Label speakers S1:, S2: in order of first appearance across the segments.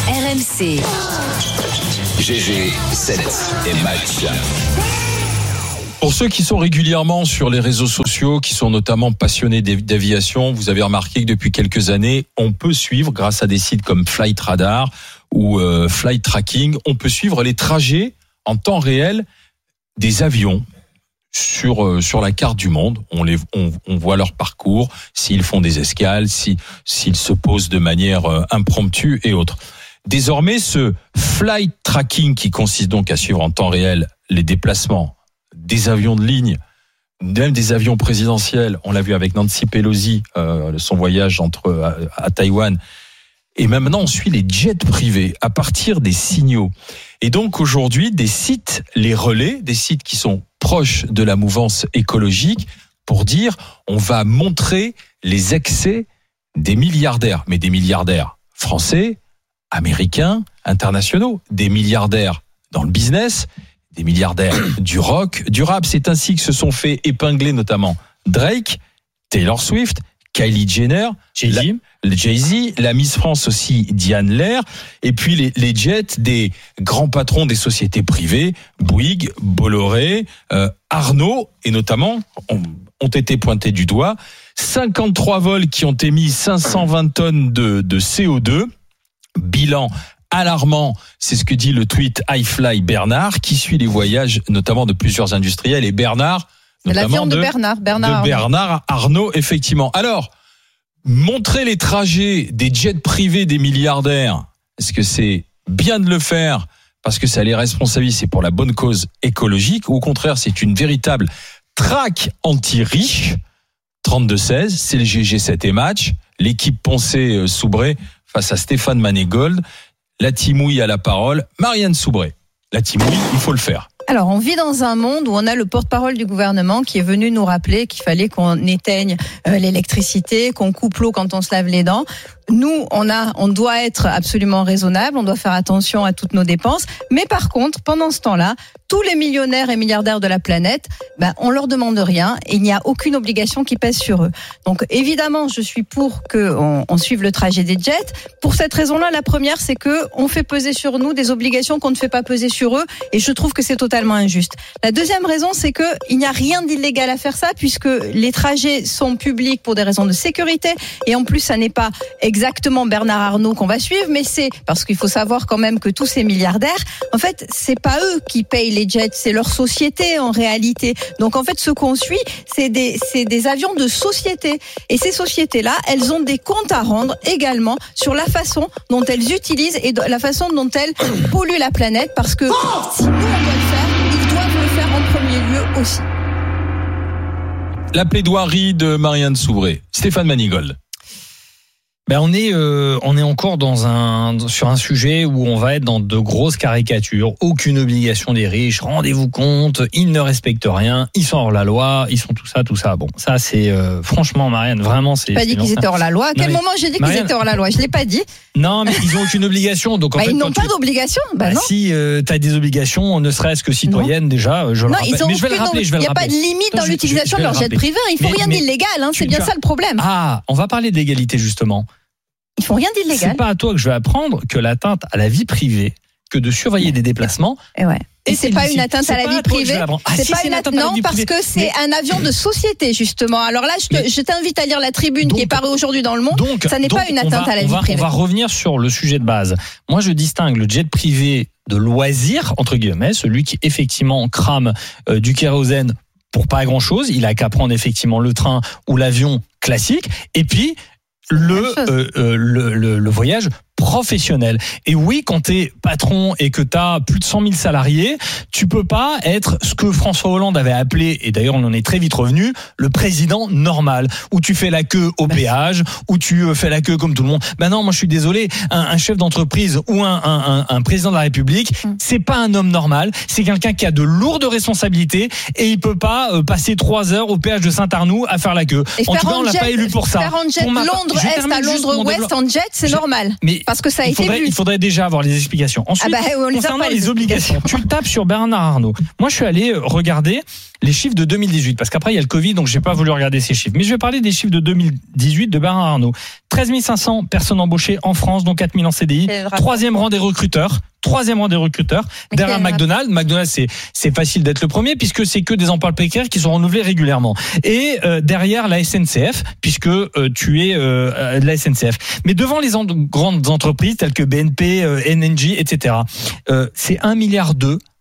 S1: RMC.
S2: GG, 7 et match.
S3: Pour ceux qui sont régulièrement sur les réseaux sociaux, qui sont notamment passionnés d'aviation, vous avez remarqué que depuis quelques années, on peut suivre, grâce à des sites comme Flight Radar ou Flight Tracking, on peut suivre les trajets en temps réel des avions sur la carte du monde. On voit leur parcours, s'ils font des escales, s'ils se posent de manière impromptue et autres. Désormais, ce Flight Tracking, qui consiste donc à suivre en temps réel les déplacements des avions de ligne, même des avions présidentiels, on l'a vu avec Nancy Pelosi, son voyage à Taïwan, et maintenant on suit les jets privés à partir des signaux. Et donc aujourd'hui, des sites les relaient, des sites qui sont proches de la mouvance écologique, pour dire on va montrer les excès des milliardaires, mais des milliardaires français, américains, internationaux, des milliardaires dans le business, des milliardaires du rock, du rap. C'est ainsi que se sont fait épingler notamment Drake, Taylor Swift, Kylie Jenner, Jay-Z, la Miss France aussi, Diane Lair, et puis les jets des grands patrons des sociétés privées, Bouygues, Bolloré, Arnaud, et notamment ont été pointés du doigt. 53 vols qui ont émis 520 tonnes de CO2. Bilan alarmant, c'est ce que dit le tweet iFly Bernard, qui suit les voyages notamment de plusieurs industriels, et Bernard,
S4: l'avion de
S3: Bernard Arnault, effectivement. Alors, montrer les trajets des jets privés des milliardaires, est-ce que c'est bien de le faire parce que ça les responsabilise, c'est pour la bonne cause écologique, ou au contraire c'est une véritable traque anti-riche? 32-16, c'est le GG7 et match, l'équipe Poncé-Soubré face à Stéphane Manégold. La Timouille à la parole, Marianne Soubré. La Timouille, il faut le faire.
S4: Alors, on vit dans un monde où on a le porte-parole du gouvernement qui est venu nous rappeler qu'il fallait qu'on éteigne l'électricité, qu'on coupe l'eau quand on se lave les dents. Nous, on doit être absolument raisonnable, on doit faire attention à toutes nos dépenses. Mais par contre, pendant ce temps-là, tous les millionnaires et milliardaires de la planète, on leur demande rien et il n'y a aucune obligation qui pèse sur eux. Donc évidemment, je suis pour qu'on suive le trajet des jets. Pour cette raison-là, la première, c'est qu'on fait peser sur nous des obligations qu'on ne fait pas peser sur eux, et je trouve que c'est totalement injuste. La deuxième raison, c'est qu'il n'y a rien d'illégal à faire ça, puisque les trajets sont publics pour des raisons de sécurité, et en plus, ça n'est pas exactement Bernard Arnault qu'on va suivre, mais c'est parce qu'il faut savoir quand même que tous ces milliardaires, en fait, c'est pas eux qui payent les jets, c'est leur société en réalité. Donc en fait, ce qu'on suit, c'est des avions de société. Et ces sociétés-là, elles ont des comptes à rendre également sur la façon dont elles utilisent et la façon dont elles polluent la planète, parce que si nous on doit le faire, ils doivent le faire en premier lieu aussi.
S3: La plaidoirie de Marianne Soubré. Stéphane Manégold.
S5: On est encore sur un sujet où on va être dans de grosses caricatures. Aucune obligation des riches, rendez-vous compte, ils ne respectent rien, ils sont hors la loi, ils sont tout ça. Bon, ça c'est franchement, Marianne, vraiment c'est.
S4: Pas dit qu'ils étaient hors la loi. À quel moment j'ai dit qu'ils étaient hors la loi? Je l'ai pas dit.
S5: Non, mais ils ont aucune obligation. Donc en fait,
S4: ils n'ont pas d'obligation. Non.
S5: Si t'as des obligations, ne serait-ce que citoyennes déjà, je le rappelle. Mais je vais le rappeler. Il
S4: n'y a pas de limite dans l'utilisation de leur jet privé. Ils font rien d'illégal. C'est bien ça le problème.
S5: Ah, on va parler de l'égalité justement.
S4: Ils font rien d'illégal.
S5: C'est pas à toi que je vais apprendre que l'atteinte à la vie privée, que de surveiller des déplacements.
S4: Et c'est pas une atteinte à la vie privée. C'est pas une atteinte. Non, parce que c'est un avion de société justement. Alors là, je t'invite à lire la tribune qui est parue aujourd'hui dans Le Monde. Ça n'est pas une atteinte à la vie privée.
S5: On va revenir sur le sujet de base. Moi, je distingue le jet privé de loisir entre guillemets, celui qui effectivement crame du kérosène pour pas grand chose. Il a qu'à prendre effectivement le train ou l'avion classique. Et puis le voyage professionnel. Et oui, quand t'es patron et que t'as plus de 100 000 salariés, tu peux pas être ce que François Hollande avait appelé, et d'ailleurs on en est très vite revenu, le président normal, où tu fais la queue au péage, où tu fais la queue comme tout le monde. Non, moi je suis désolé, un chef d'entreprise ou un président de la République, c'est pas un homme normal, c'est quelqu'un qui a de lourdes responsabilités et il peut pas passer 3 heures au péage de Saint-Arnoux à faire la queue. En tout cas, on l'a pas élu pour ça.
S4: Faire en jet Londres-Est à Londres-Ouest en jet, c'est normal.
S5: Mais
S4: parce parce que ça a été vu.
S5: Il faudrait déjà avoir les explications. Ensuite, concernant les obligations, tu tapes sur Bernard Arnault. Moi, je suis allé regarder les chiffres de 2018, parce qu'après, il y a le Covid, donc j'ai pas voulu regarder ces chiffres. Mais je vais parler des chiffres de 2018 de Bernard Arnault. 13 500 personnes embauchées en France, dont 4 000 en CDI. Troisième rang des recruteurs. Derrière McDonald's. McDonald's, c'est facile d'être le premier puisque c'est que des emplois précaires qui sont renouvelés régulièrement. Et derrière la SNCF, puisque tu es de la SNCF. Mais devant les grandes entreprises telles que BNP, NNJ, etc. C'est 1,2 milliard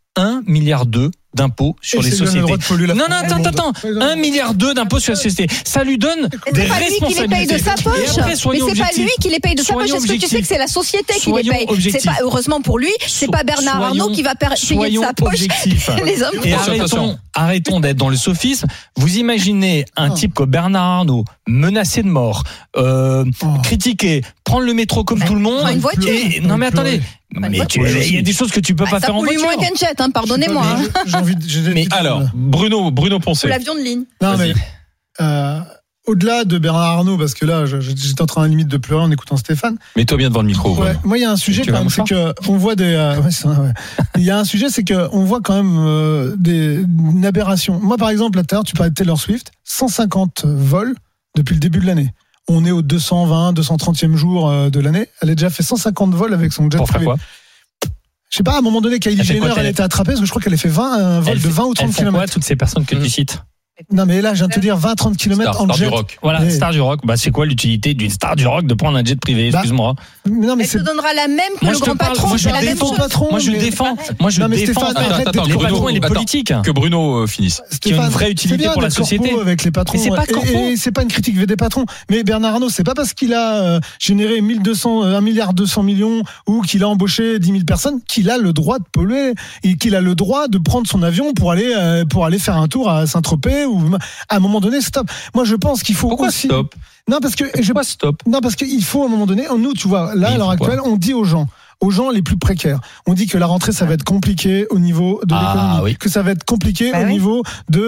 S5: d'impôts sur les sociétés. Non, attends. 1,2 milliard d'impôts sur les sociétés. Ça lui donne des responsabilités.
S4: Mais c'est pas lui qui les paye de sa poche. Mais c'est pas lui qui les paye de sa poche. Est-ce que tu sais que c'est la société qui les paye? C'est pas, heureusement pour lui, c'est pas Bernard Arnault qui va payer de sa poche les impôts.
S5: Et arrêtons d'être dans le sophisme. Vous imaginez un type comme Bernard Arnault menacé de mort, critiqué, prendre le métro comme tout le monde.
S4: Une voiture.
S5: Non mais attendez. Mais il y a des choses que tu peux pas faire en voiture.
S4: Ça pollue moins qu'un jet, pardonnez-moi.
S3: Alors, Bruno Poncet.
S4: L'avion de ligne.
S1: Non, mais au-delà de Bernard Arnault, parce que là, j'étais en train à limite de pleurer en écoutant Stéphane.
S3: Mets-toi bien devant le micro.
S1: Ouais, moi, il y a un sujet quand même, c'est que on voit il y a un sujet, c'est que on voit quand même une aberration. Moi, par exemple, là, tout à l'heure, tu parlais de Taylor Swift, 150 vols depuis le début de l'année. On est au 230e jour de l'année. Elle a déjà fait 150 vols avec son jet privé.
S5: Pour faire quoi?
S1: Je sais pas, à un moment donné, Kylie Jenner, elle était attrapée, parce que je crois qu'elle a fait 20 vols de 20 ou 30 km.
S5: Quoi, toutes ces personnes que tu cites?
S1: Non, mais là, je viens de te dire 20-30 km en jet.
S3: Star du rock.
S5: Voilà, star du rock. Bah, c'est quoi l'utilité d'une star du rock de prendre un jet privé? Excuse-moi.
S1: Non, mais
S4: elle te donnera la même que le grand patron.
S5: Moi, je défends les patrons et les politiques.
S3: Que Bruno finisse.
S5: Qui ont une vraie utilité pour la société.
S1: Avec les patrons.
S5: Mais c'est pas corpo.
S1: Et c'est pas une critique des patrons. Mais Bernard Arnault, c'est pas parce qu'il a généré 1,2 milliard ou qu'il a embauché 10 000 personnes qu'il a le droit de polluer et qu'il a le droit de prendre son avion pour aller faire un tour à Saint-Tropez. Ou à un moment donné, stop. Moi, je pense qu'il faut aussi.
S3: Stop.
S1: Non, parce que
S3: stop.
S1: Non, parce qu'il faut à un moment donné. Nous, tu vois, là, à l'heure actuelle, on dit aux gens les plus précaires. On dit que la rentrée, ça va être compliqué au niveau de l'économie, que ça va être compliqué au niveau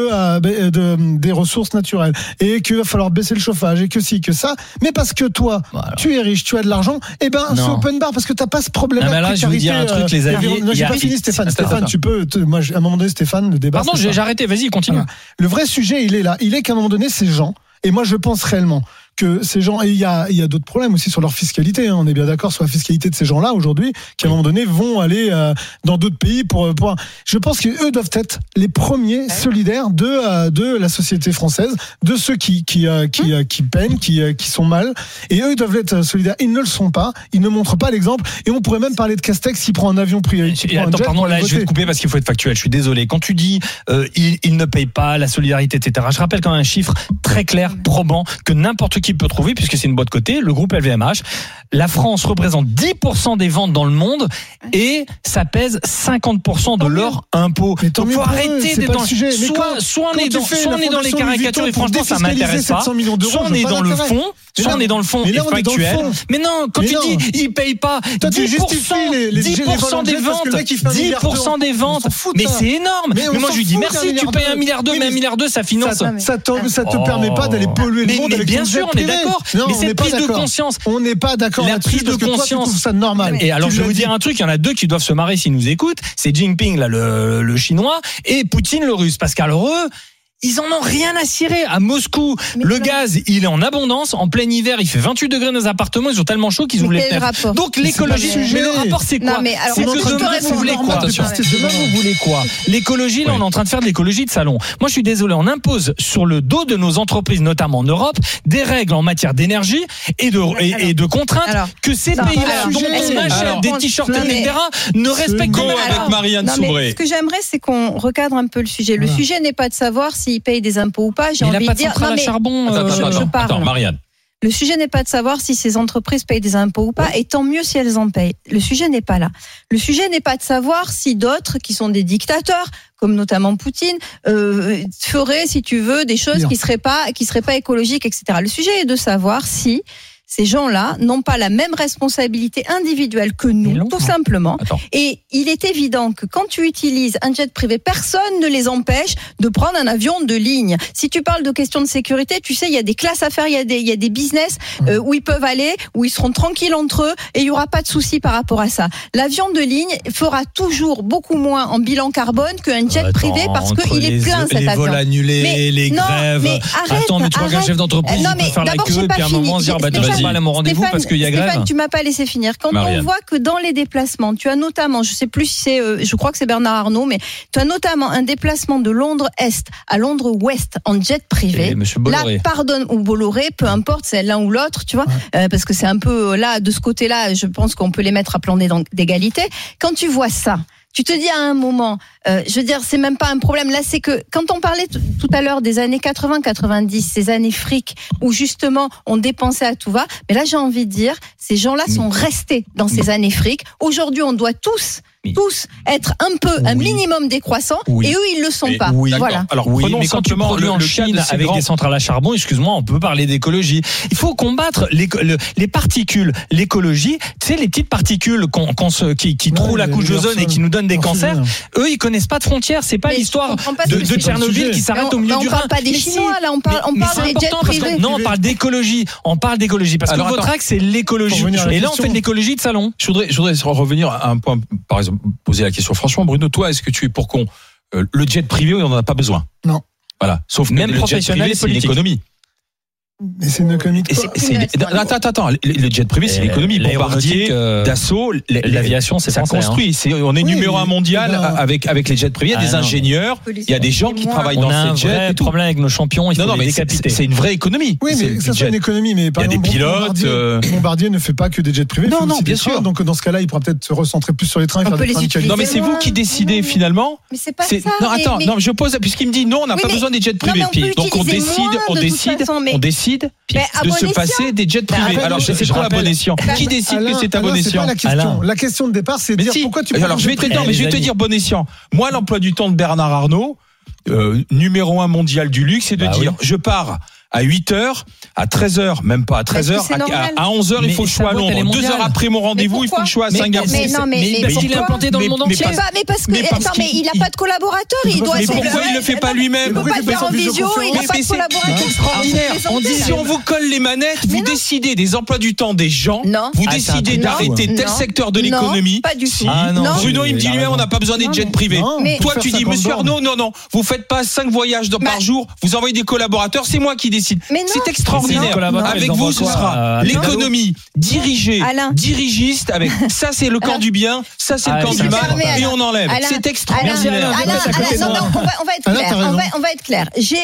S1: des ressources naturelles, et qu'il va falloir baisser le chauffage, et que si, que ça. Mais parce que toi, tu es riche, tu as de l'argent, c'est open bar, parce que t'as pas ce problème.
S5: Non, mais là, je vais vous dire un truc, les amis.
S1: J'ai pas fini, Stéphane. Stéphane, tu peux. Moi, à un moment donné, Stéphane, le débat.
S5: Pardon, j'ai arrêté. Vas-y, continue.
S1: Voilà. Le vrai sujet, il est là. Il est qu'à un moment donné, ces gens. Et moi, je pense réellement que ces gens, et il y a d'autres problèmes aussi sur leur fiscalité. On est bien d'accord sur la fiscalité de ces gens-là aujourd'hui, qui à un moment donné vont aller dans d'autres pays pour. Je pense qu'eux doivent être les premiers solidaires de la société française, de ceux qui peinent, qui sont mal. Et eux, ils doivent être solidaires. Ils ne le sont pas. Ils ne montrent pas l'exemple. Et on pourrait même parler de Castex s'il prend un avion privé.
S5: Pardon, là, je vais te couper parce qu'il faut être factuel. Je suis désolé. Quand tu dis ils ne payent pas la solidarité, etc. Je rappelle quand même un chiffre très clair, probant, que n'importe qui peut trouver, puisque c'est une boîte cotée, le groupe LVMH. La France représente 10% des ventes dans le monde et ça pèse 50% de leur impôt. Donc faut arrêter d'être dans le sujet. Soit on est dans les caricatures, et franchement ça m'intéresse pas. Soit on est dans le fond, soit on est dans le fond et factuel. Mais non, quand tu dis ils payent pas 10% des ventes, 10% des ventes, mais c'est énorme. Mais moi je lui dis merci, tu payes 1,2 milliard, mais 1,2 milliard ça finance.
S1: Ça te permet pas d'aller polluer le monde avec
S5: bien sûr, on est d'accord. Mais cette prise de conscience,
S1: on n'est pas d'accord.
S5: La prise de conscience,
S1: ça normal.
S5: Et alors je vais vous dire un truc, il y en a deux qui doivent se marrer s'ils nous écoutent. C'est Jinping là, le chinois, et Poutine le russe, parce qu'alors eux, ils en ont rien à cirer. À Moscou, le gaz, il est en abondance. En plein hiver, il fait 28 degrés dans les appartements. Ils sont tellement chauds qu'ils ouvrent les fenêtres. Donc l'écologie, mais le rapport c'est quoi? C'est que demain vous voulez quoi? Demain vous voulez quoi? L'écologie, là on est en train de faire de l'écologie de salon. Moi je suis désolé, on impose sur le dos de nos entreprises, notamment en Europe, des règles en matière d'énergie et de contraintes que ces pays-là dont on achète des t-shirts, etc. ne respectent pas.
S3: Avec Marianne Soubré.
S4: Ce que j'aimerais, c'est qu'on recadre un peu le sujet. Le sujet n'est pas de savoir s'ils payent des impôts ou pas. J'ai envie de dire.
S5: Non mais charbon.
S3: Attends, Marianne.
S4: Le sujet n'est pas de savoir si ces entreprises payent des impôts ou pas, et tant mieux si elles en payent. Le sujet n'est pas là. Le sujet n'est pas de savoir si d'autres, qui sont des dictateurs, comme notamment Poutine, feraient, si tu veux, des choses qui seraient pas écologiques, etc. Le sujet est de savoir si ces gens-là n'ont pas la même responsabilité individuelle que nous, tout simplement.
S3: Attends.
S4: Et il est évident que quand tu utilises un jet privé, personne ne les empêche de prendre un avion de ligne. Si tu parles de questions de sécurité, tu sais, il y a des classes à faire, il y a des business où ils peuvent aller, où ils seront tranquilles entre eux et il y aura pas de souci par rapport à ça. L'avion de ligne fera toujours beaucoup moins en bilan carbone qu'un jet privé parce qu'il est plein cet avion.
S5: Les vols annulés, les grèves.
S4: Mais arrête,
S5: attends, mais tu vois qu'un chef d'entreprise il peut faire la queue et puis à un moment se dire bah tu vas pas aller à mon rendez-vous parce qu'il y a grève.
S4: Stéphane, tu m'as pas laissé finir. Quand
S3: Marianne.
S4: on voit que dans les déplacements, tu as notamment, je sais plus si c'est, je crois que c'est Bernard Arnault, mais tu as notamment un déplacement de Londres Est à Londres Ouest en jet privé.
S5: Et Monsieur Bolloré.
S4: Là, pardonne, ou Bolloré, peu importe, c'est l'un ou l'autre, tu vois, parce que c'est un peu là, de ce côté-là, je pense qu'on peut les mettre à plan d'égalité. Quand tu vois ça, tu te dis à un moment, je veux dire, c'est même pas un problème. Là, c'est que quand on parlait tout à l'heure des années 80-90, ces années fric où justement on dépensait à tout va, mais là j'ai envie de dire, ces gens-là sont restés dans ces années fric. Aujourd'hui, on doit tous être un minimum décroissants et eux ils le sont pas.
S5: Oui.
S4: Voilà.
S3: Alors
S5: Oui,
S3: prenons
S5: mais quand tu
S3: simplement
S5: produis en
S3: le cas
S5: Chine
S3: de ces
S5: avec
S3: grands-
S5: des centrales à charbon, excuse-moi, on peut parler d'écologie. Il faut combattre les particules, l'écologie. Tu sais, les petites particules qui trouent la couche d'ozone et qui nous donnent des cancers. Eux, ils connaissent pas de frontières. C'est pas
S4: Mais
S5: l'histoire
S4: je comprends pas
S5: de
S4: ce que tu
S5: Tchernobyl
S1: dis.
S5: qui s'arrête au milieu du
S4: On
S5: Rhin.
S4: parle pas des
S5: Mais
S4: Chinois,
S5: si.
S4: là, on parle
S5: Mais
S4: des
S5: c'est
S4: jets
S5: important parce
S4: privés.
S5: que non, on parle d'écologie. On parle d'écologie parce
S3: Alors,
S5: que votre
S3: attends.
S5: axe c'est l'écologie.
S1: Pour revenir à la
S5: Et là, on
S1: question.
S5: fait de l'écologie de salon.
S3: Je voudrais revenir à un point, par exemple, poser la question. Franchement, Bruno, toi, est-ce que tu es pour qu'on le jet privé, on n'en a pas besoin?
S1: Non.
S3: Voilà. Sauf que
S5: Même
S3: le jet
S5: professionnel
S3: privé,
S5: et
S3: c'est une
S5: politique.
S3: économie.
S1: Mais c'est une économie de
S3: Et
S1: quoi
S3: attends. Le jet privé, c'est l'économie. Bombardier, Dassault,
S5: l'aviation, c'est
S3: ça
S5: français,
S3: construit. On est
S1: Oui,
S3: numéro
S1: mais-
S3: 1 mondial
S1: Ben-
S3: avec les jets privés. Il y a des
S5: Ah, non.
S3: ingénieurs, il y a des gens qui travaillent
S5: On
S3: dans
S5: a un
S3: ces jets
S5: vrai
S3: et tout.
S5: problème avec nos champions. Il faut
S3: Non,
S5: les
S3: mais
S5: décapiter.
S3: c'est une vraie économie.
S1: Oui,
S3: C'est
S1: mais
S3: le
S1: que ça soit
S3: jet.
S1: une économie, mais par
S3: Il y a
S1: exemple,
S3: des pilotes,
S1: Bombardier ne fait pas que des jets privés.
S3: Non,
S1: il fait
S3: non,
S1: aussi
S3: bien
S1: des trains.
S3: sûr.
S1: Donc dans ce cas-là, il pourra peut-être se recentrer plus sur les trains et
S4: On
S1: faire
S4: peut
S1: des
S4: les
S1: trains de
S4: utiliser.
S1: qualité.
S3: Non, mais c'est vous qui décidez finalement.
S4: Mais c'est pas
S3: C'est-
S4: ça.
S3: non, attends,
S4: mais-
S3: non, je pose, puisqu'il me dit non, on n'a
S4: Oui,
S3: pas
S4: mais-
S3: besoin des jets
S4: non,
S3: privés.
S4: mais on peut
S3: Donc on
S4: utiliser
S3: décide,
S4: moins,
S3: on
S4: de toute
S3: décide,
S4: façon, mais-
S3: on décide
S4: Mais à
S3: de
S4: bon
S3: se
S4: escient.
S3: passer des jets privés.
S1: Alain,
S3: Alors
S1: je
S3: c'est quoi à bon escient? Qui décide que c'est à bon
S1: C'est pas
S3: escient?
S1: la question.
S5: Alain.
S1: La question de départ, c'est de
S3: Mais
S1: dire
S3: si.
S1: pourquoi tu
S3: Alors je vais te
S5: prix.
S3: dire, mais je vais
S5: Les
S3: te
S5: amis.
S3: dire bon escient. Moi, l'emploi du temps de Bernard Arnault, numéro 1 mondial du luxe, c'est de
S5: Bah
S3: dire
S5: oui.
S3: je pars à 8h, à 13h, même pas à 13h,
S4: Parce que c'est normal.
S3: à 11h, il
S5: Mais
S3: faut que je sois à
S5: sa boîte, elle est
S3: Londres. 2 heures
S5: mondiale.
S3: après mon rendez-vous,
S4: Mais
S3: il faut que je sois à
S5: Mais-
S3: Singapour.
S4: mais non, mais
S5: parce qu'il est
S4: pourquoi
S5: implanté dans le monde
S3: Mais
S5: entier.
S4: Mais parce que,
S3: mais parce
S4: attends, mais il n'a pas de collaborateur, il doit
S3: Mais
S4: être.
S3: pourquoi il le fait pas lui-même?
S4: Il peut pas le faire en visio, il n'a
S3: Mais
S4: pas de
S3: c'est
S4: collaborateur.
S3: extraordinaire. On dit si on vous colle les manettes, vous décidez des emplois du temps des gens,
S4: Non.
S3: vous
S5: Ah, c'est un
S3: décidez
S5: truc de
S3: d'arrêter
S4: fou.
S3: tel
S4: Non.
S3: secteur de
S4: Non,
S3: l'économie.
S4: pas du tout.
S3: Si.
S5: Ah, non.
S3: Bruno, il me dit
S5: Il a
S3: lui-même, on
S5: raison.
S3: n'a pas besoin des
S4: Non,
S3: jets
S4: mais-
S3: privés.
S1: Non,
S4: Mais-
S3: Toi,
S1: faut
S3: tu
S1: faire
S3: dis,
S1: 50
S3: monsieur
S1: bornes.
S3: Arnaud, non, vous faites pas 5 voyages par
S4: Bah-
S3: jour, vous envoyez des collaborateurs, c'est moi qui décide.
S4: Mais non.
S3: C'est
S5: Ces
S3: extraordinaire.
S5: collaborateurs,
S3: Avec
S5: ils
S3: vous,
S5: envoient
S3: ce
S5: quoi
S3: sera
S5: à
S3: l'économie dirigée,
S4: Alain.
S3: dirigiste, avec ça, c'est le camp
S4: Alain.
S3: du bien, ça, c'est le
S5: Ah,
S3: camp
S5: c'est
S3: du mal,
S4: fermé,
S3: et
S4: Alain.
S3: on enlève.
S4: Alain,
S3: C'est extraordinaire.
S5: Merci, Alain.
S4: Alain,
S5: Reste à côté de
S4: non,
S5: moi.
S4: non, on va être
S1: Alain,
S4: clair.
S1: t'as raison.
S4: On va être clair.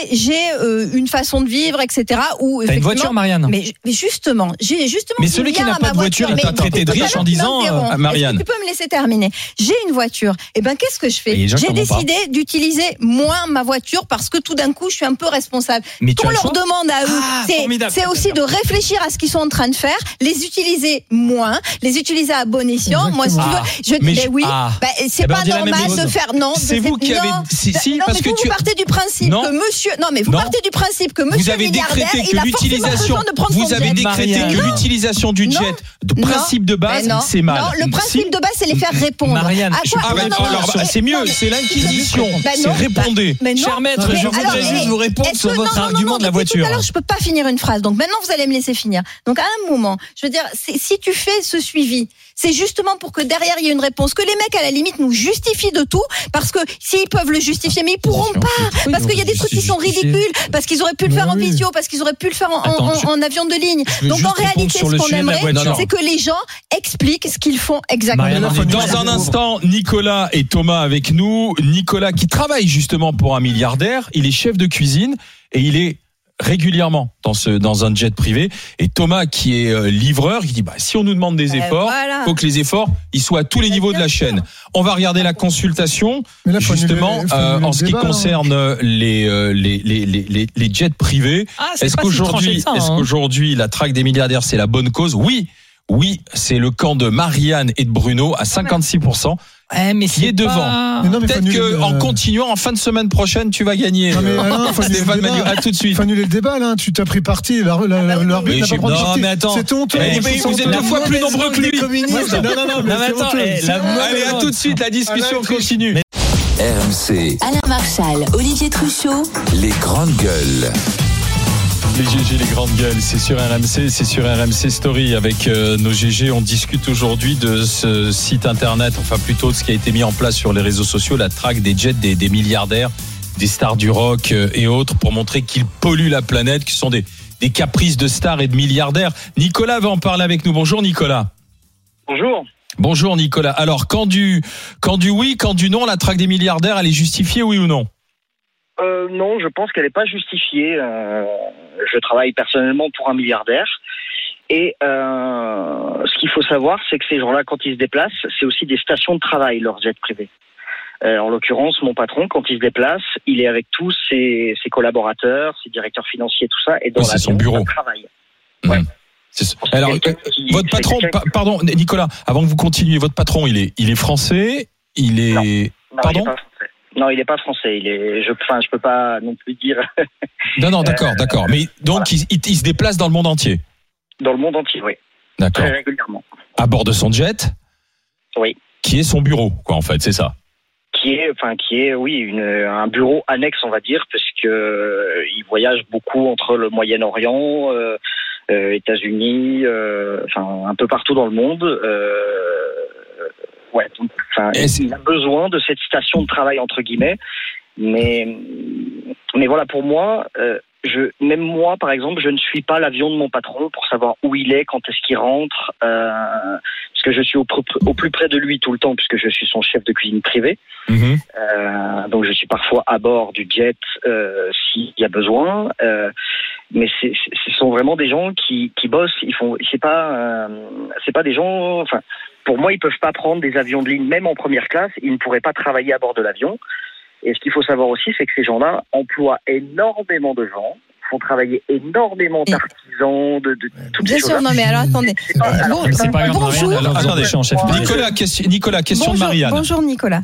S4: J'ai une façon de vivre, etc. Où
S5: T'as une
S4: effectivement-
S5: voiture, Marianne?
S4: Mais justement, j'ai justement.
S5: Mais
S4: dit
S5: celui qui
S4: bien
S5: n'a
S4: à
S5: pas
S4: ma
S5: de voiture, il
S4: mais
S5: t'a traité de
S4: tout à
S5: riche
S4: l'heure,
S5: en disant,
S4: tu m'interromps.
S3: Marianne.
S4: Est-ce que tu peux me laisser terminer? J'ai une voiture. Et ben, qu'est-ce que je
S5: Et
S4: fais?
S5: les gens
S4: J'ai
S5: comprennent pas.
S4: décidé d'utiliser moins ma voiture parce que tout d'un coup, je suis un peu responsable.
S5: Mais
S4: Ce
S5: tu
S4: qu'on
S5: as le
S4: leur
S5: choix.
S4: demande à eux,
S5: Ah, formidable.
S4: c'est aussi de réfléchir à ce qu'ils sont en train de faire, les utiliser moins, les utiliser à bon escient. Moi, si tu
S5: Exactement.
S4: veux,
S3: Mais
S4: ben oui,
S5: ah.
S4: ben, c'est
S5: Eh ben,
S4: pas
S5: on dit la même
S4: normal
S5: chose.
S4: de faire, non.
S3: C'est vous qui avez,
S4: non.
S3: si,
S4: Non,
S3: parce
S4: mais
S3: que
S4: vous partez du principe
S3: Non.
S4: que monsieur, non, mais vous
S3: Non.
S4: partez du principe que monsieur
S3: vous avez
S4: milliardaire,
S3: décrété
S4: il a
S3: que
S4: forcément
S3: l'utilisation,
S4: besoin de prendre
S3: vous
S4: son
S3: avez
S4: jet.
S3: décrété
S5: Marianne.
S3: que l'utilisation du
S4: Non.
S3: jet, de
S4: Non.
S3: principe de base,
S4: Mais non.
S3: c'est mal.
S4: Non, le principe
S3: Si.
S4: de base, c'est les faire répondre.
S5: Marianne,
S4: À
S5: je
S4: quoi
S5: peux
S3: Ah
S5: pas
S3: ben,
S5: d'accord.
S3: alors,
S4: mais-
S3: c'est mieux, c'est l'inquisition,
S4: Bah
S3: c'est
S4: non.
S3: répondez.
S4: Mais non.
S5: Cher maître,
S4: Mais
S5: je
S4: alors,
S5: voudrais juste vous répondre
S4: est-ce
S5: sur
S4: que-
S5: votre
S4: non,
S5: argument
S4: non,
S5: de la
S4: depuis
S5: voiture.
S4: Tout à l'heure, je peux pas finir une phrase. Donc maintenant, vous allez me laisser finir. Donc à un moment, je veux dire, si tu fais ce suivi, c'est justement pour que derrière il y ait une réponse, que les mecs à la limite nous justifient de tout, parce que s'ils peuvent le justifier, mais ils pourront pas, parce qu'il y a des trucs qui sont ridicules, parce qu'ils auraient pu le faire en
S1: Oui.
S4: visio, parce qu'ils auraient pu le faire
S5: Attends,
S4: en avion de ligne.
S5: veux
S4: Donc
S5: juste
S4: en
S5: répondre
S4: réalité,
S5: sur
S4: ce
S5: le
S4: qu'on
S5: sujet de la
S4: aimerait,
S5: voiture.
S4: c'est que les gens expliquent ce qu'ils font exactement.
S5: Marianne, on est
S3: Dans un instant, Nicolas et Thomas avec nous. Nicolas qui travaille justement pour un milliardaire, il est chef de cuisine et il est régulièrement dans un jet privé. Et Thomas qui est livreur, qui dit bah si on nous demande des efforts,
S4: voilà.
S3: faut que les efforts ils soient à tous les niveaux de la chaîne. On va regarder la consultation
S1: Mais là, faut
S3: justement
S1: annuler- faut annuler
S3: en
S1: le
S3: ce qui
S1: débat,
S3: concerne les jets privés.
S5: Ah, c'est
S3: Est-ce
S5: pas si tranché
S3: qu'aujourd'hui,
S5: que ça,
S3: est-ce
S5: hein.
S3: qu'aujourd'hui la traque des milliardaires c'est la bonne cause? Oui, c'est le camp de Marianne et de Bruno à 56%.
S5: mais
S3: qui est devant.
S1: Mais non, mais
S3: peut-être qu'en continuant, en fin de semaine prochaine, tu vas gagner.
S1: Non, mais Alain, faut annuler
S3: Stéphane
S1: le débat.
S3: Manu, à tout de suite.
S1: Faut annuler le débat, là. Tu t'as pris parti. L'arbitre n'a pas pris parti.
S5: mais attends.
S1: C'est honteux.
S3: Eh, mais vous êtes 2 fois plus nombreux que lui.
S1: Non, mais
S5: attends.
S3: Allez, à tout de suite, la discussion continue.
S2: RMC,
S6: Alain Marchal, Olivier Truchot,
S2: les grandes gueules.
S3: Les GG, les grandes gueules, c'est sur RMC, c'est sur RMC Story. Avec nos GG, on discute aujourd'hui de ce site internet, enfin plutôt de ce qui a été mis en place sur les réseaux sociaux, la traque des jets des milliardaires, des stars du rock et autres, pour montrer qu'ils polluent la planète, qui sont des caprices de stars et de milliardaires. Nicolas va en parler avec nous. Bonjour Nicolas.
S7: Bonjour.
S3: Bonjour Nicolas. Alors, quand du oui, quand du non, la traque des milliardaires, elle est justifiée, oui ou non ?
S7: Non, je pense qu'elle n'est pas justifiée. Je travaille personnellement pour un milliardaire. Et ce qu'il faut savoir, c'est que ces gens-là, quand ils se déplacent, c'est aussi des stations de travail, leurs jets privés. En l'occurrence, mon patron, quand il se déplace, il est avec tous ses collaborateurs, ses directeurs financiers, tout ça, et dans
S3: c'est son bureau.
S7: il travaille.
S3: Ouais. Alors, votre patron, pardon, Nicolas, avant que vous continuiez, votre patron, il est français, il est...
S7: Non,
S3: pardon ?
S7: il est pas français. Non, il n'est pas français. Je peux pas non plus dire.
S3: Non, d'accord. Mais donc, il se déplace dans le monde entier.
S7: Dans le monde entier, oui.
S3: D'accord.
S7: Très régulièrement.
S3: À bord de son jet.
S7: Oui.
S3: Qui est son bureau, quoi, en fait, c'est ça.
S7: Qui est, oui, un bureau annexe, on va dire, parce que il voyage beaucoup entre le Moyen-Orient, États-Unis, un peu partout dans le monde. Ouais, donc, il a besoin de cette station de travail entre guillemets, mais voilà, pour moi, même moi par exemple, je ne suis pas l'avion de mon patron pour savoir où il est, quand est-ce qu'il rentre, parce que je suis au plus près de lui tout le temps, puisque je suis son chef de cuisine privé. Donc je suis parfois à bord du jet s'il y a besoin, mais ce sont vraiment des gens qui bossent. C'est pas des gens. Enfin, pour moi, ils peuvent pas prendre des avions de ligne, même en première classe. Ils ne pourraient pas travailler à bord de l'avion. Et ce qu'il faut savoir aussi, c'est que ces gens-là emploient énormément de gens, font travailler énormément d'artisans, de toutes ces choses.
S4: Bien sûr, non, mais alors attendez.
S5: C'est pas grave,
S4: bonjour.
S3: Nicolas, question de Marianne.
S4: Bonjour Nicolas.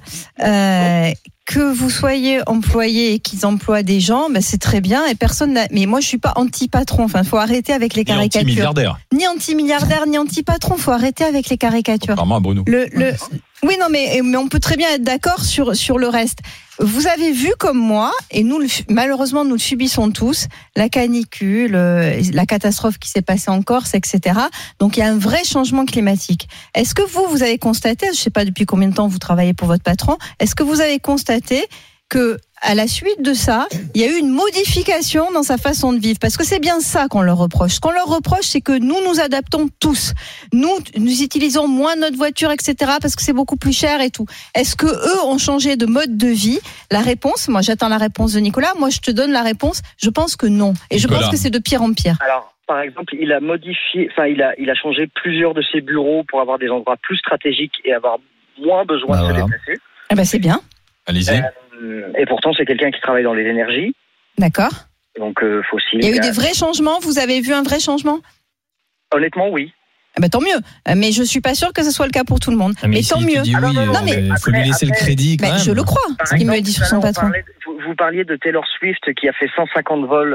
S4: Que vous soyez employé et qu'ils emploient des gens, c'est très bien et personne n'a... Mais moi, je suis pas anti-patron. Enfin, faut arrêter avec les caricatures. Ni anti-milliardaire, ni anti-patron. Faut arrêter avec les caricatures.
S3: Apparemment, Bruno.
S4: Oui, non, mais on peut très bien être d'accord sur le reste. Vous avez vu comme moi, et nous, malheureusement, nous le subissons tous, la canicule, la catastrophe qui s'est passée en Corse, etc. Donc, il y a un vrai changement climatique. Est-ce que vous avez constaté, je ne sais pas depuis combien de temps vous travaillez pour votre patron, est-ce que vous avez constaté que à la suite de ça, il y a eu une modification dans sa façon de vivre, parce que c'est bien ça qu'on leur reproche. Ce qu'on leur reproche, c'est que nous adaptons tous. Nous utilisons moins notre voiture, etc., parce que c'est beaucoup plus cher et tout. Est-ce que eux ont changé de mode de vie ? La réponse, moi j'attends la réponse de Nicolas. Moi je te donne la réponse. Je pense que non. Et je pense que c'est de pire en pire.
S7: Alors, par exemple, il a modifié, il a changé plusieurs de ses bureaux pour avoir des endroits plus stratégiques et avoir moins besoin de se déplacer.
S4: Eh ben c'est bien.
S3: Allez-y.
S7: Et pourtant, c'est quelqu'un qui travaille dans les énergies.
S4: D'accord.
S7: Donc, fossile.
S4: Il y a eu des vrais changements. Vous avez vu un vrai changement ?
S7: Honnêtement, oui.
S4: Tant mieux. Mais je suis pas sûre que ce soit le cas pour tout le monde. Mais tant mieux.
S5: Il faut lui laisser le crédit. Quand même.
S4: Je le crois. Ce qu'il me dit sur son patron.
S7: Vous parliez de Taylor Swift qui a fait 150 vols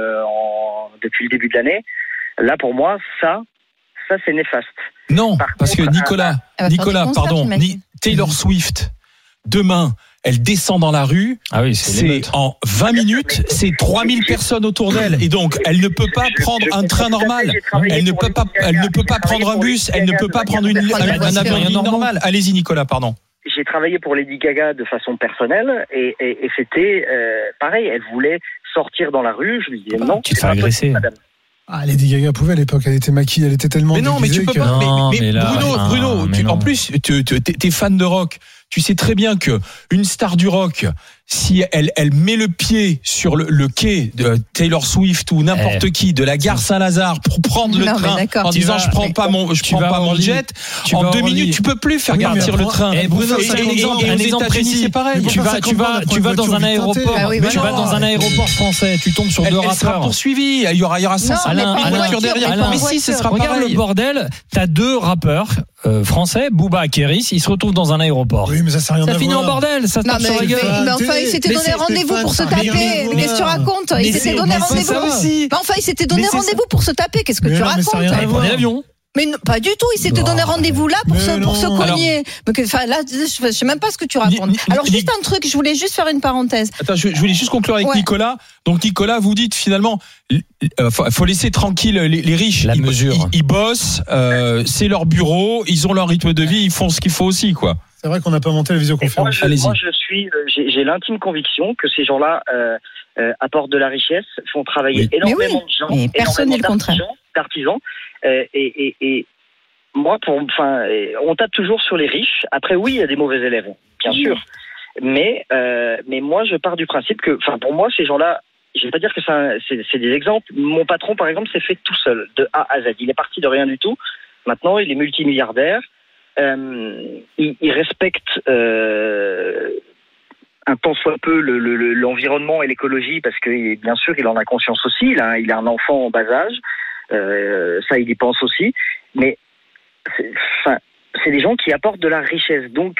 S7: depuis le début de l'année. Là, pour moi, ça c'est néfaste.
S3: Non, parce que Nicolas, pardon, Taylor Swift, demain, elle descend dans la rue, c'est en 20 minutes, c'est 3000 personnes autour d'elle. Et donc, elle ne peut pas prendre un train normal. Elle ne peut pas prendre un bus, elle ne peut pas prendre un avion normal. Allez-y, Nicolas, pardon.
S7: J'ai travaillé pour Lady Gaga de façon personnelle et c'était pareil, elle voulait sortir dans la rue, je lui disais non.
S5: Tu te fais agresser.
S1: Lady Gaga pouvait à l'époque, elle était maquillée, elle était tellement...
S3: Mais non, mais tu peux pas. Bruno, en plus, t'es fan de rock. Tu sais très bien que une star du rock, si elle met le pied sur le quai de Taylor Swift ou n'importe qui de la gare Saint-Lazare pour prendre le train en disant je prends pas mon jet, en 2 minutes tu peux plus faire partir le train.
S5: Bruno, un exemple précis, c'est pareil. Tu vas dans un aéroport français, tu tombes sur 2 rappeurs.
S3: Elle sera poursuivie, il y aura 500 voitures derrière.
S5: Mais si, ce sera pareil. Regarde le bordel, t'as 2 rappeurs français, Bouba Kéris, il se retrouve dans un aéroport.
S1: Oui, mais ça rien
S5: Ça
S1: à
S5: finit
S1: voir.
S5: en bordel, ça se
S4: Non,
S5: tape sur la gueule.
S4: mais enfin, il s'était donné rendez-vous pour se taper. Mais qu'est-ce que tu racontes? Il s'était donné rendez-vous.
S5: aussi.
S4: Enfin, il s'était donné rendez-vous pour se taper. Qu'est-ce que
S1: Mais
S4: tu
S1: non, mais ça a rien à
S4: racontes?
S1: voir.
S5: Prenez l'avion.
S4: Mais non, pas du tout. Il s'était donné rendez-vous là pour se cogner. Enfin, là, je sais même pas ce que tu racontes. Alors, juste un truc. Je voulais juste faire une parenthèse.
S3: Attends, je voulais juste conclure avec
S4: Ouais.
S3: Nicolas. Donc Nicolas, vous dites finalement, faut laisser tranquille les riches.
S5: La mesure.
S3: Ils bossent, c'est leur bureau, ils ont leur rythme de vie, ils font ce qu'il faut aussi, quoi.
S1: C'est vrai qu'on n'a pas monté la visioconférence.
S3: Allez-y.
S7: J'ai l'intime conviction que ces gens-là apportent de la richesse, font travailler
S3: Oui.
S7: énormément de gens,
S4: mais personne n'est le contraire.
S7: d'artisans, et moi, on tape toujours sur les riches. Après, oui, il y a des mauvais élèves, bien sûr, mais moi, je pars du principe que, pour moi, ces gens-là, je vais pas dire que c'est des exemples. Mon patron, par exemple, s'est fait tout seul, de A à Z. Il est parti de rien du tout. Maintenant, il est multimilliardaire. Il respecte un tant soit peu l'environnement et l'écologie, parce que bien sûr il en a conscience aussi. Il a un enfant en bas âge, ça il y pense aussi. Mais c'est des gens qui apportent de la richesse. Donc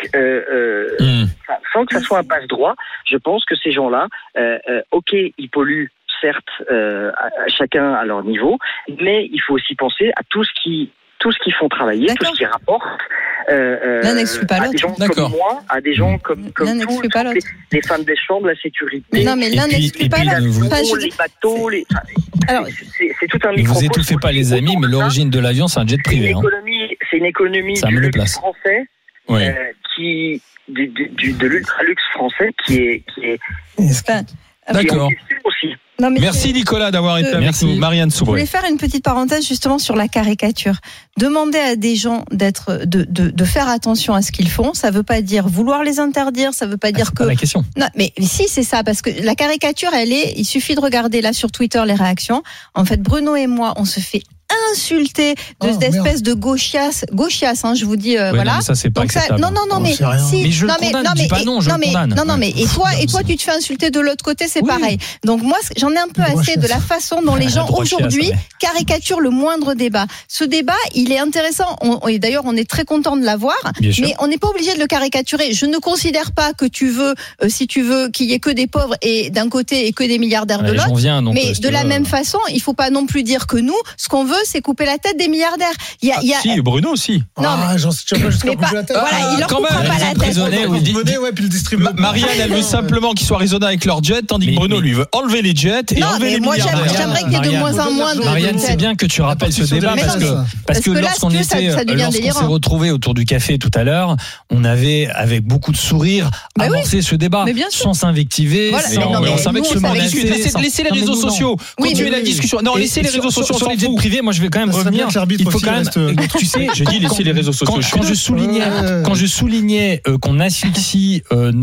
S7: sans que ça soit un passe-droit, je pense que ces gens-là, ok, ils polluent certes, chacun à leur niveau, mais il faut aussi penser à tout ce qui font travailler,
S4: D'accord.
S7: tout ce qui rapporte
S4: L'un n'exclut pas
S7: à
S4: l'autre.
S7: des gens
S3: D'accord.
S7: comme moi, à des gens comme
S4: L'un n'exclut pas l'autre.
S7: les femmes des chambres, la sécurité,
S4: Non, mais l'un
S5: puis-
S4: n'exclut
S5: et
S4: pas
S5: puis,
S4: l'autre.
S5: vous-
S4: Enfin, je
S7: les
S4: dis-
S7: bateaux,
S4: Alors,
S7: c'est tout un
S5: Vous
S7: microcosme.
S5: étouffez pas les amis, mais l'origine de l'avion, c'est un jet privé. Hein.
S7: C'est une économie
S5: Ça
S7: du
S5: me le
S7: luxe
S5: place.
S7: français,
S3: Ouais.
S7: de l'ultra-luxe français qui est
S4: enfin,
S3: D'accord.
S7: aussi.
S4: non, mais
S3: Merci Nicolas d'avoir été avec
S5: Merci.
S3: nous. Marianne
S4: Je voulais
S3: Soubré.
S4: faire une petite parenthèse justement sur la caricature. Demander à des gens de faire attention à ce qu'ils font, ça veut pas dire vouloir les interdire, ça veut pas dire
S5: C'est
S4: que
S5: pas la question.
S4: non, mais si c'est ça, parce que la caricature, il suffit de regarder là sur Twitter les réactions. En fait, Bruno et moi, on se fait insulter de cette espèce de gauchias, hein, je vous dis,
S5: Ouais,
S4: voilà.
S5: non, mais ça, c'est pas
S4: Donc ça,
S5: acceptable.
S4: non, mais
S1: c'est rien.
S4: si,
S5: Mais je le
S4: non,
S5: condamne,
S4: non,
S5: dis pas
S4: et-
S5: non, je le condamne.
S4: Non, mais et toi,
S5: Non,
S4: tu te fais insulter de l'autre côté, c'est
S5: Oui.
S4: pareil. Donc moi, j'en ai un peu
S1: Le droit
S4: assez de
S1: chiasse.
S4: la façon dont les
S5: Le
S4: gens
S5: droit chiasse,
S4: aujourd'hui
S5: ouais.
S4: caricaturent le moindre débat. Ce débat, il est intéressant. Et d'ailleurs, on est très content de l'avoir.
S5: Bien sûr.
S4: Mais on n'est pas obligé de le caricaturer. Je ne considère pas que tu veux, si tu veux, qu'il y ait que des pauvres et d'un côté et que des milliardaires de
S5: Allez,
S4: l'autre.
S5: j'en viens, donc,
S4: Mais
S5: si
S4: de
S5: tu
S4: la
S5: veux.
S4: même façon, il faut pas non plus dire que nous, ce qu'on veut, c'est couper la tête des milliardaires. Il y a,
S3: Si, Bruno aussi.
S4: Non,
S1: J'en sais pas jusqu'à
S4: mais pas,
S1: couper la tête.
S4: voilà, il leur
S3: quand
S4: coupera
S3: même,
S4: pas
S5: les
S4: la tête.
S5: emprisonnés, oui.
S1: Monnaie, ouais, puis le distribuer.
S3: Marianne, elle veut simplement qu'ils soient raisonnés avec leurs jets, tandis que
S5: Mais-
S3: Bruno, lui, veut enlever les jets et
S4: Non,
S3: enlever
S4: mais
S3: les
S4: moi,
S3: milliardaires.
S4: j'aimerais qu'il y ait de
S5: Marianne,
S4: moins en moins de
S5: Marianne, c'est
S4: têtes.
S5: bien que tu rappelles ce débat
S4: Mais
S5: parce
S4: non,
S5: que
S4: parce que là,
S5: lorsqu'on
S4: si tu veux, ça
S5: était,
S4: devient
S5: lorsqu'on
S4: délirant.
S5: s'est retrouvés autour du café tout à l'heure, on avait avec beaucoup de sourires
S4: Bah oui.
S5: amorcé ce débat
S4: Mais bien sûr.
S5: sans s'invectiver,
S4: Voilà,
S5: sans,
S4: mais non, mais
S5: sans
S4: nous, on
S5: se
S4: savait
S5: menacer,
S3: Discute, laissez les
S5: Non, mais
S3: réseaux
S5: nous, non.
S3: sociaux.
S4: Oui,
S3: Continuez
S4: mais
S3: la
S4: oui.
S3: discussion. Non,
S5: Et
S3: laissez les réseaux sociaux.
S5: sur
S3: on
S5: les
S3: s'en
S5: jets
S3: fout.
S5: privés, moi je vais quand même
S1: Ça serait bien
S5: revenir.
S1: que l'arbitre
S5: Il faut
S1: aussi
S5: quand même,
S1: reste
S5: tu sais,
S3: Je dis laissez les réseaux sociaux.
S5: quand je soulignais qu'on asphyxie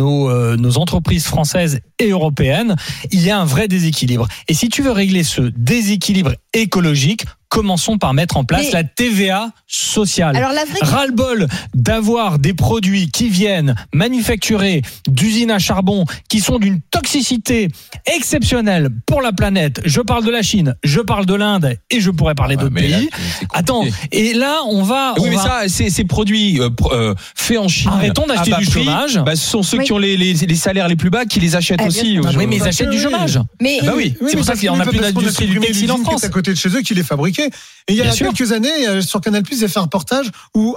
S5: nos entreprises françaises et européennes, il y a un vrai déséquilibre. Et si tu veux régler ce déséquilibre écologique, commençons par mettre en place
S4: Mais-
S5: la TVA sociale.
S4: Alors la vraie
S5: Ras-le-bol d'avoir des produits qui viennent manufacturés d'usines à charbon qui sont d'une toxicité exceptionnelle pour la planète. Je parle de la Chine, je parle de l'Inde et je pourrais parler d'autres
S3: mais là,
S5: pays.
S3: c'est compliqué.
S5: Attends, et là on va...
S3: Oui,
S5: on
S3: mais
S5: va-
S3: ça, ces produits faits en Chine.
S5: Arrêtons d'acheter
S3: à bas
S5: du
S3: prix,
S5: chômage.
S3: Bah, ce sont ceux
S4: Oui.
S3: qui ont les salaires les plus bas qui les achètent
S4: Ah, bien
S3: aussi.
S4: sûr.
S3: aujourd'hui.
S5: Oui, mais ils achètent du chômage.
S4: Mais
S3: Bah oui.
S5: C'est pour ça qu'il y en a plus d'industrie du textile en France.
S1: à côté de chez eux qui les fabriquait. Et il y a
S5: Bien sûr.
S1: quelques années, sur Canal+, il a fait un reportage où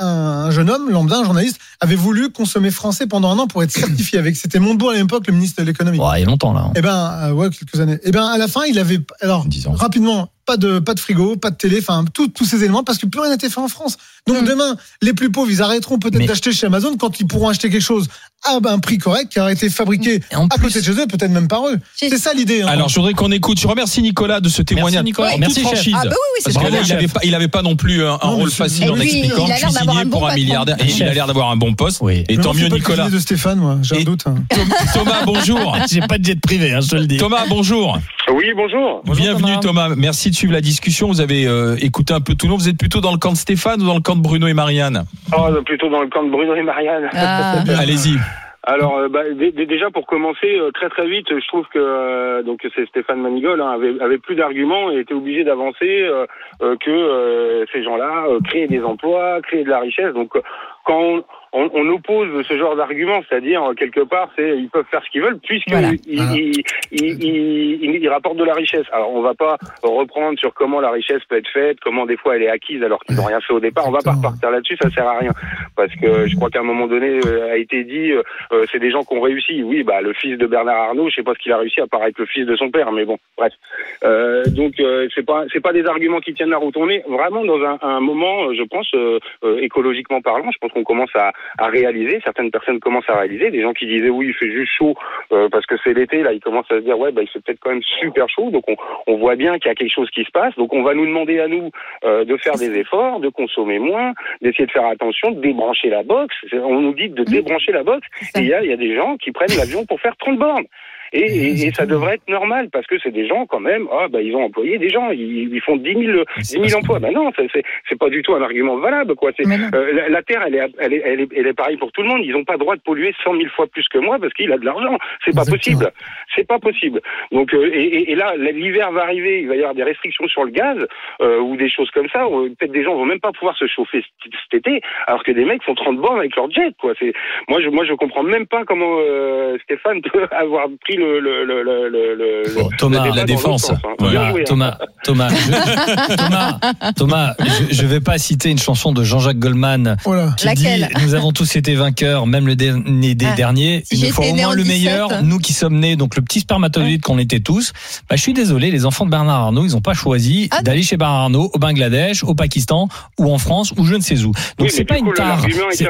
S1: un jeune homme, lambda, un journaliste, avait voulu consommer français pendant un an pour être certifié avec. C'était Montebourg à l'époque, le ministre de l'économie.
S5: Bon, il y a longtemps là.
S1: Eh ben, ouais, quelques années. Eh ben, à la fin, il avait, alors,
S3: 10 ans.
S1: rapidement, pas de frigo, pas de télé, enfin, tous ces éléments, parce que plus rien n'était fait en France. Donc, demain, les plus pauvres, ils arrêteront peut-être
S5: Mais-
S1: d'acheter chez Amazon quand ils pourront acheter quelque chose à un prix correct qui a été fabriqué
S5: Et en
S1: à
S5: plus-
S1: côté de chez eux, peut-être même par eux. C'est ça l'idée. Hein.
S3: Alors, je voudrais qu'on écoute. Je remercie Nicolas de ce témoignage.
S5: Nicolas.
S3: En toute
S5: Merci, chef.
S3: franchise.
S4: Ah bah oui, c'est
S3: Parce que
S4: très
S3: là,
S4: bien.
S3: il avait pas non plus un
S1: Non,
S3: rôle
S1: mais
S3: facile
S1: c'est-
S3: en
S4: Et lui,
S3: expliquant
S4: il a l'air d'avoir
S3: cuisinier
S4: un bon
S3: pour un
S4: patron.
S3: milliardaire.
S5: Et
S3: Il a
S5: chef.
S3: l'air d'avoir un bon poste.
S5: Oui.
S3: Et
S1: Je me
S3: tant
S1: demande si
S3: mieux,
S1: c'est pas le
S3: Nicolas.
S1: cuisinier de Stéphane, moi, j'ai
S3: Et-
S1: un doute. Hein.
S3: Thomas, bonjour.
S5: J'ai pas de jet privé, je te le dis.
S3: Thomas, bonjour.
S8: Oui, bonjour.
S5: Bonjour,
S3: Bienvenue Thomas. Merci de suivre la discussion. Vous avez écouté un peu tout le monde. Vous êtes plutôt dans le camp de Stéphane ou dans le camp de Bruno et Marianne?
S8: Oh, plutôt dans le camp de Bruno et Marianne.
S4: Ah.
S3: Allez-y.
S8: Alors, déjà pour commencer, très très vite, je trouve que donc c'est Stéphane Manigol avait plus d'arguments et était obligé d'avancer que ces gens-là créent des emplois, créent de la richesse. Donc quand on oppose ce genre d'argument, c'est-à-dire quelque part, ils peuvent faire ce qu'ils veulent puisqu'ils ils rapportent de la richesse. Alors on va pas reprendre sur comment la richesse peut être faite, comment des fois elle est acquise alors qu'ils n'ont rien fait au départ. On va pas repartir là-dessus, ça sert à rien. Parce que je crois qu'à un moment donné a été dit, c'est des gens qui ont réussi. Oui, le fils de Bernard Arnault, je sais pas ce qu'il a réussi à part être le fils de son père, mais bon, bref. Donc c'est pas des arguments qui tiennent la route. On est vraiment dans un moment, je pense, écologiquement parlant, je pense qu'on commence à réaliser, certaines personnes commencent à réaliser, des gens qui disaient oui il fait juste chaud parce que c'est l'été, là ils commencent à se dire il fait peut-être quand même super chaud, donc on voit bien qu'il y a quelque chose qui se passe, donc on va nous demander à nous de faire des efforts, de consommer moins, d'essayer de faire attention, de débrancher la box, on nous dit de débrancher la box, et il y a des gens qui prennent l'avion pour faire 30 bornes. Et ça devrait être normal parce que c'est des gens quand même. Ils ont employé des gens. Ils font 10 000 emplois. Non, c'est pas du tout un argument valable, quoi. La terre, elle est pareille pour tout le monde. Ils n'ont pas le droit de polluer 100 000 fois plus que moi parce qu'il a de l'argent. C'est pas possible. C'est pas possible. Donc et là, l'hiver va arriver. Il va y avoir des restrictions sur le gaz ou des choses comme ça. Peut-être des gens vont même pas pouvoir se chauffer cet été, alors que des mecs font 30 bornes avec leur jet, quoi. Moi, je comprends même pas comment Stéphane peut avoir pris
S5: Thomas,
S3: la défense.
S5: Voilà, Thomas, je vais pas citer une chanson de Jean-Jacques Goldman qui dit nous avons tous été vainqueurs, même le dernier des derniers.
S4: Si
S5: une fois au moins le meilleur. Nous qui sommes nés, donc le petit spermatozoïde qu'on était tous. Je suis désolé, les enfants de Bernard Arnault, ils ont pas choisi d'aller chez Bernard Arnault au Bangladesh, au Pakistan ou en France ou je ne sais où. Donc c'est pas une tare.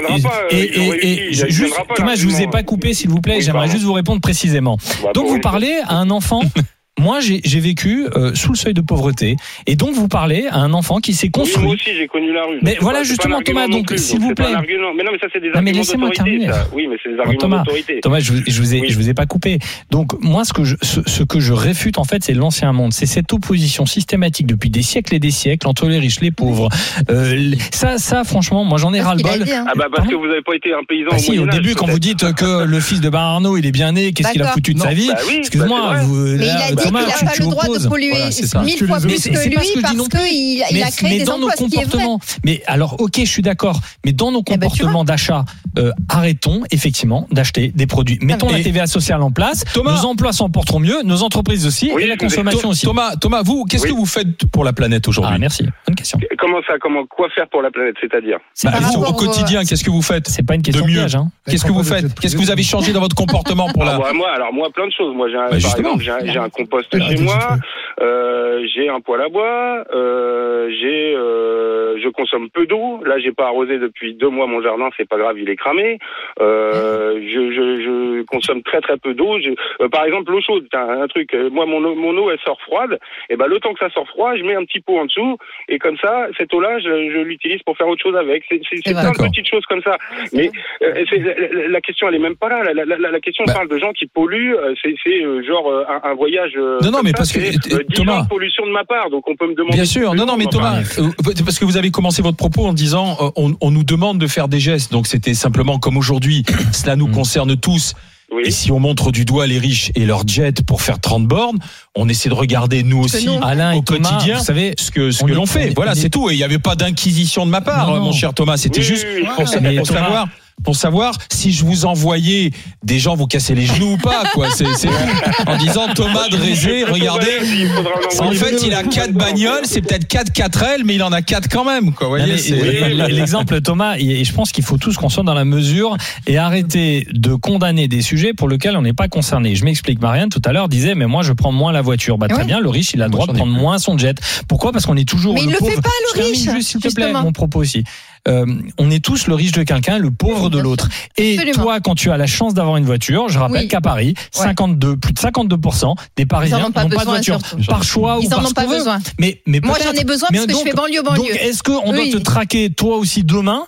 S5: Thomas, je vous ai pas coupé, s'il vous plaît. J'aimerais juste vous répondre précisément. Donc vous parlez à un enfant. Moi, j'ai vécu sous le seuil de pauvreté, et donc vous parlez à un enfant qui s'est construit.
S8: Moi aussi, j'ai connu la rue.
S5: Mais voilà, justement, Thomas, donc s'il vous plaît.
S8: Mais non, mais ça, c'est des arguments d'autorité. Oui, mais c'est des arguments d'autorité.
S5: Thomas, je vous ai pas coupé. Donc moi, ce que je réfute en fait, c'est l'ancien monde. C'est cette opposition systématique depuis des siècles et des siècles entre les riches, les pauvres. Ça, franchement, moi, j'en ai ras le bol.
S8: Parce que vous n'avez pas été un paysan.
S5: Si, au début, quand vous dites que le fils de Bernard Arnault, il est bien né, qu'est-ce qu'il a foutu de sa vie? Excuse-moi,
S4: il n'a pas le droit de polluer 1000 fois plus que lui parce qu'il a créé des emplois, ce qui est vrai.
S5: Mais alors, ok, je suis d'accord. Mais dans nos comportements d'achat, arrêtons effectivement d'acheter des produits. Mettons la TVA sociale en place. Nos emplois s'en porteront mieux, nos entreprises aussi, et la consommation aussi.
S3: Thomas, vous, qu'est-ce que vous faites pour la planète aujourd'hui?
S5: Merci. Bonne question.
S8: Quoi faire pour la planète, c'est-à-dire?
S3: Vous, au quotidien, qu'est-ce que vous faites?
S5: C'est pas une question de piège.
S3: Qu'est-ce que vous faites? Qu'est-ce que vous avez changé dans votre comportement pour la?
S8: Moi, plein de choses. Moi, par exemple, j'ai un compost chez moi, j'ai un poêle à bois, je consomme peu d'eau. Là, j'ai pas arrosé depuis 2 mois mon jardin, c'est pas grave, il est cramé. Je consomme très très peu d'eau. Par exemple, l'eau chaude, un truc. Moi, mon eau, elle sort froide. Et le temps que ça sort froid, je mets un petit pot en dessous, et comme ça, cette eau-là, je l'utilise pour faire autre chose avec. C'est plein de petites choses comme ça. Mais la question, elle est même pas là. La question parle de gens qui polluent. C'est genre un voyage.
S3: Non, mais parce que
S8: Thomas, pollution de ma part, donc on peut me demander.
S3: Bien sûr, non, mais Thomas, parce que vous avez commencé votre propos en disant, on nous demande de faire des gestes, donc c'était simplement comme aujourd'hui, cela nous concerne tous. Oui. Et si on montre du doigt les riches et leurs jets pour faire 30 bornes, on essaie de regarder nous aussi,
S5: Alain
S3: au quotidien,
S5: vous savez,
S3: ce que l'on fait. Voilà, c'est tout. Et il n'y avait pas d'inquisition de ma part, mon cher Thomas. C'était juste pour savoir si je vous envoyais des gens vous casser les genoux ou pas, quoi. C'est en disant Thomas Drézé, regardez. En fait, il a 4 bagnoles, c'est peut-être 4 4L, mais il en a 4 quand même, quoi. Vous voyez,
S5: l'exemple, Thomas, et je pense qu'il faut tous qu'on soit dans la mesure et arrêter de condamner des sujets pour lesquels on n'est pas concerné. Je m'explique. Marianne, tout à l'heure, disait, mais moi, je prends moins la voiture. Très bien, le riche, il a le droit de prendre moins son jet. Pourquoi? Parce qu'on est toujours
S4: mais
S5: le pauvre.
S4: Mais il le fait pas, le riche.
S5: Juste, s'il te plaît, mon propos aussi. On est tous le riche de quelqu'un, le pauvre de l'autre. Et toi, quand tu as la chance d'avoir une voiture, je rappelle qu'à Paris, plus de 52% des Parisiens n'ont pas de voiture. Par choix ou parce qu'on veut. Mais
S4: moi, j'en ai besoin parce que je fais banlieue.
S5: Donc, est-ce qu'on doit te traquer toi aussi demain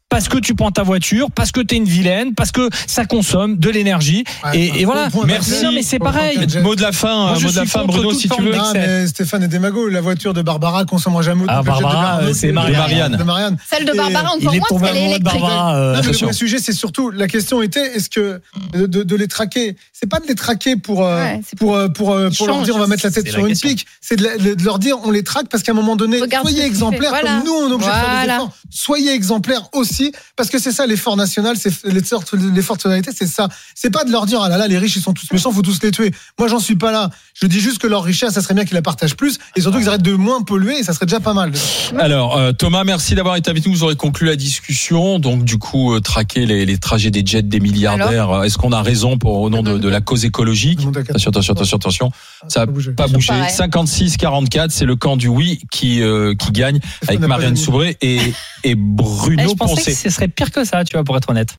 S5: parce que tu prends ta voiture, parce que t'es une vilaine, parce que ça consomme de l'énergie. Et voilà.
S3: Merci.
S5: Non, mais c'est pareil.
S3: Mot de la fin, Bruno, si tu veux.
S1: Non, mais Stéphane est démago. La voiture de Barbara consommera jamais autant que le jet de
S5: Barbara,
S1: Bernardo,
S5: c'est
S1: de
S5: Marianne.
S4: Celle de Barbara encore
S5: Il est
S4: moins
S5: tombé
S4: parce qu'elle est
S5: amoureux de
S4: électrique.
S5: Barbara.
S1: Non, mais le
S3: attention.
S1: vrai sujet, c'est surtout la question était est-ce que de les traquer, c'est pas de les traquer pour
S4: c'est
S1: pour leur dire on va mettre la tête
S5: C'est
S1: sur
S5: la
S1: une
S5: question.
S1: pique, c'est de leur dire on les traque parce qu'à un moment donné,
S4: Regarde ce
S1: soyez
S4: que tu
S1: exemplaires
S4: fais. Voilà.
S1: comme nous on est obligé de faire des
S4: Voilà.
S1: efforts. Soyez exemplaires aussi parce que c'est ça l'effort national, c'est l'effort de solidarité, c'est ça. C'est pas de leur dire ah là là les riches ils sont tous méchants, faut tous les tuer. Moi j'en suis pas là. Je dis juste que leur richesse, ça serait bien qu'ils la partagent plus et surtout qu'ils arrêtent de moins polluer et ça serait déjà pas mal.
S3: Alors, Thomas, merci d'avoir été avec nous. Vous aurez conclu la discussion. Donc, du coup, traquer les trajets des jets des milliardaires. Est-ce qu'on a raison au nom de la cause écologique? Attention. Ça n'a pas bougé.
S4: pareil.
S3: 56-44, c'est le camp du oui qui gagne avec
S1: n'a pas
S3: Marianne
S1: gagné.
S3: Soubré et Bruno
S5: Je pensais
S3: Poncet.
S5: que ce serait pire que ça, tu vois, pour être honnête.